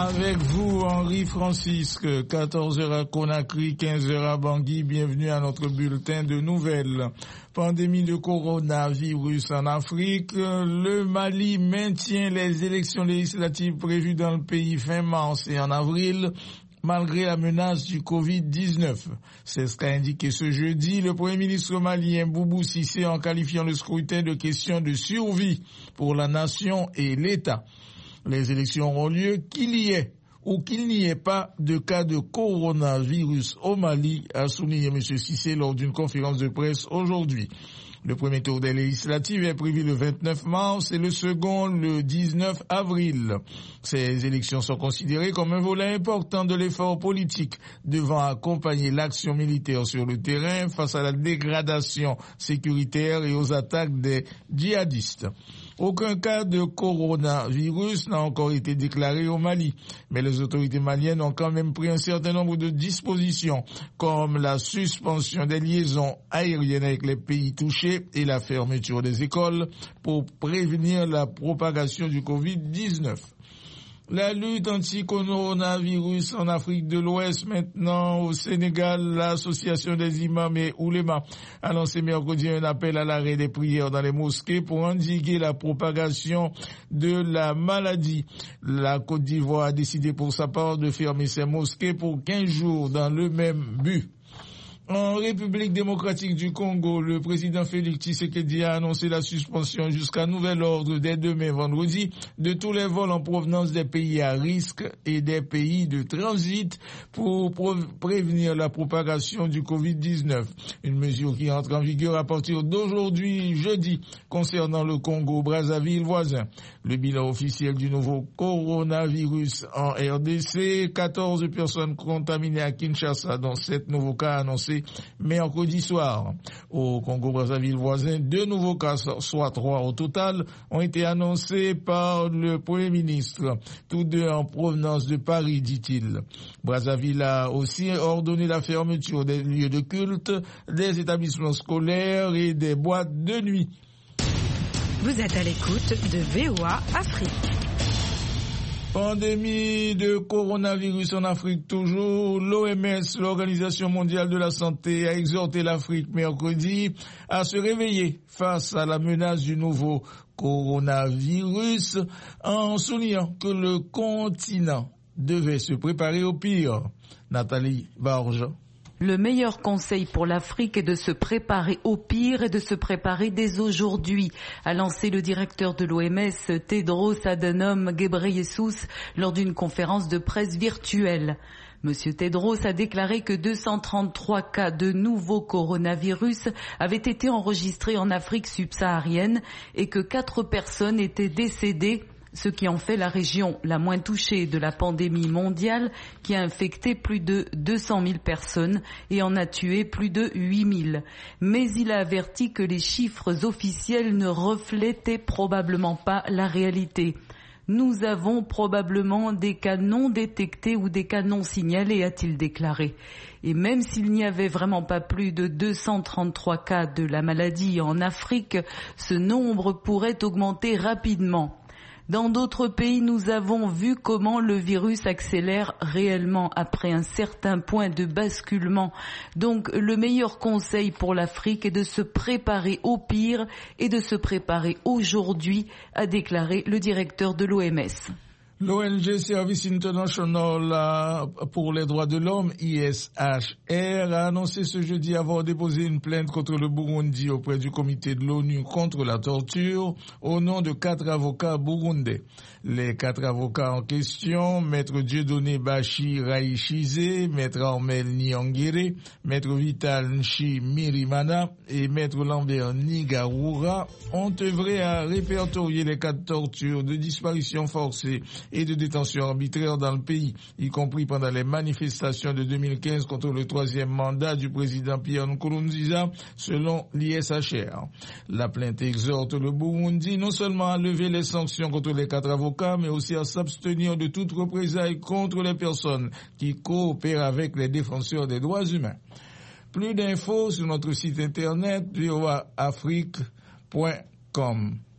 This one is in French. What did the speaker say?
Avec vous, Henri Francisque, 14h à Conakry, 15h à Bangui. Bienvenue à notre bulletin de nouvelles. Pandémie de coronavirus en Afrique. Le Mali maintient les élections législatives prévues dans le pays fin mars et en avril, malgré la menace du Covid-19. C'est ce qu'a indiqué ce jeudi le Premier ministre malien Boubou Cissé en qualifiant le scrutin de question de survie pour la nation et l'État. Les élections auront lieu qu'il y ait ou qu'il n'y ait pas de cas de coronavirus au Mali, a souligné M. Cissé lors d'une conférence de presse aujourd'hui. Le premier tour des législatives est prévu le 29 mars et le second le 19 avril. Ces élections sont considérées comme un volet important de l'effort politique devant accompagner l'action militaire sur le terrain face à la dégradation sécuritaire et aux attaques des djihadistes. Aucun cas de coronavirus n'a encore été déclaré au Mali, mais les autorités maliennes ont quand même pris un certain nombre de dispositions, comme la suspension des liaisons aériennes avec les pays touchés et la fermeture des écoles pour prévenir la propagation du Covid-19. La lutte anti-coronavirus en Afrique de l'Ouest, maintenant au Sénégal, l'association des imams et oulémas a lancé mercredi un appel à l'arrêt des prières dans les mosquées pour endiguer la propagation de la maladie. La Côte d'Ivoire a décidé pour sa part de fermer ses mosquées pour 15 jours dans le même but. En République démocratique du Congo, le président Félix Tshisekedi a annoncé la suspension jusqu'à nouvel ordre dès demain vendredi de tous les vols en provenance des pays à risque et des pays de transit pour prévenir la propagation du Covid-19. Une mesure qui entre en vigueur à partir d'aujourd'hui, jeudi, concernant le Congo-Brazzaville voisin. Le bilan officiel du nouveau coronavirus en RDC, 14 personnes contaminées à Kinshasa, dont 7 nouveaux cas annoncés mercredi soir. Au Congo-Brazzaville voisin, 2 nouveaux cas, soit 3 au total, ont été annoncés par le Premier ministre, tous 2 en provenance de Paris, dit-il. Brazzaville a aussi ordonné la fermeture des lieux de culte, des établissements scolaires et des boîtes de nuit. Vous êtes à l'écoute de VOA Afrique. Pandémie de coronavirus en Afrique toujours. L'OMS, l'Organisation mondiale de la santé, a exhorté l'Afrique mercredi à se réveiller face à la menace du nouveau coronavirus en soulignant que le continent devait se préparer au pire. Nathalie Barge. Le meilleur conseil pour l'Afrique est de se préparer au pire et de se préparer dès aujourd'hui, a lancé le directeur de l'OMS, Tedros Adhanom Ghebreyesus, lors d'une conférence de presse virtuelle. Monsieur Tedros a déclaré que 233 cas de nouveau coronavirus avaient été enregistrés en Afrique subsaharienne et que 4 personnes étaient décédées, ce qui en fait la région la moins touchée de la pandémie mondiale, qui a infecté plus de 200 000 personnes et en a tué plus de 8 000. Mais il a averti que les chiffres officiels ne reflétaient probablement pas la réalité. Nous avons probablement des cas non détectés ou des cas non signalés, a-t-il déclaré. Et même s'il n'y avait vraiment pas plus de 233 cas de la maladie en Afrique, ce nombre pourrait augmenter rapidement. Dans d'autres pays, nous avons vu comment le virus accélère réellement après un certain point de basculement. Donc, le meilleur conseil pour l'Afrique est de se préparer au pire et de se préparer aujourd'hui, a déclaré le directeur de l'OMS. L'ONG Service International pour les droits de l'homme, ISHR, a annoncé ce jeudi avoir déposé une plainte contre le Burundi auprès du comité de l'ONU contre la torture au nom de 4 avocats burundais. Les 4 avocats en question, Maître Dieudonné Bachi Raïchize, Maître Armel Nyangere, Maître Vital Nchi Mirimana et Maître Lambert Nigarura, ont œuvré à répertorier les cas de torture, de disparition forcée et de détention arbitraire dans le pays, y compris pendant les manifestations de 2015 contre le 3e mandat du président Pierre Nkurunziza, selon l'ISHR. La plainte exhorte le Burundi non seulement à lever les sanctions contre les 4 avocats, mais aussi à s'abstenir de toute représailles contre les personnes qui coopèrent avec les défenseurs des droits humains. Plus d'infos sur notre site internet voaafrique.com.